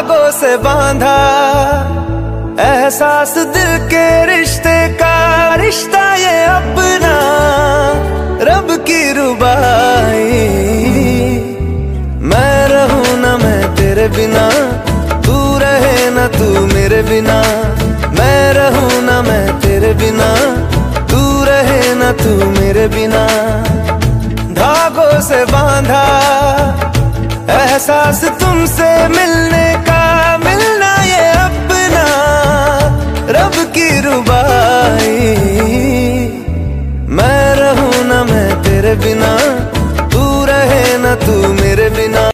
धागों से बांधा एहसास दिल के रिश्ते का, रिश्ता ये अपना रब की रुबाई। मैं रहूं ना मैं तेरे बिना, तू रहे ना तू मेरे बिना। मैं रहूं ना मैं तेरे बिना, तू रहे ना तू मेरे बिना। धागों से बांधा एहसास तुमसे मिलने